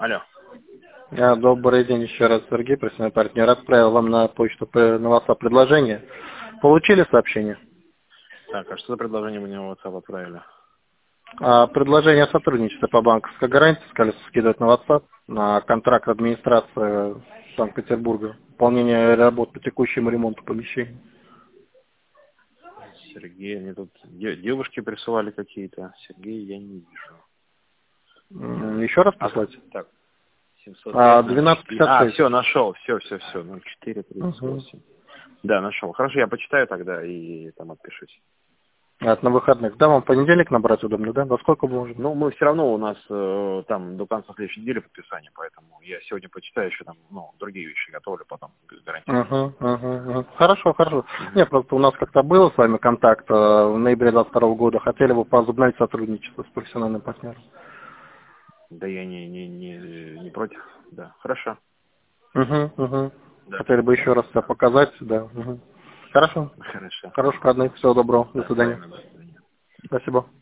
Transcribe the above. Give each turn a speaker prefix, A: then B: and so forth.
A: Алло.
B: Добрый день еще раз, Сергей, профессиональный партнер. Отправил вам на почту на WhatsApp предложение. Получили сообщение?
A: Так, а что за предложение вы мне в WhatsApp отправили?
B: Предложение о сотрудничестве по банковской гарантии, сказали, скидывать на WhatsApp, на контракт администрации Санкт-Петербурга, выполнение работ по текущему ремонту помещений.
A: Сергей, мне тут девушки присылали какие-то. Сергей, я не вижу.
B: Еще раз послать?
A: Так, 705.
B: 1256.
A: Все, нашел. Все. 0438. Да, нашел. Хорошо, я почитаю тогда и там отпишусь.
B: На выходных. Да, вам в понедельник набрать удобно, да? Во сколько можно?
A: Ну, мы все равно у нас там до конца следующей недели подписание, поэтому я сегодня почитаю еще там, другие вещи готовлю потом, без гарантии.
B: Хорошо. Нет, просто у нас как-то было с вами контакт в ноябре 2022 года. Хотели бы возобновить сотрудничество с профессиональным партнером.
A: Да я не против, да. Хорошо. Да.
B: Хотели бы еще раз себя показать, да. Хорошо.
A: Хорошо.
B: Хороших выходных, всего доброго, до свидания.
A: До свидания.
B: Спасибо.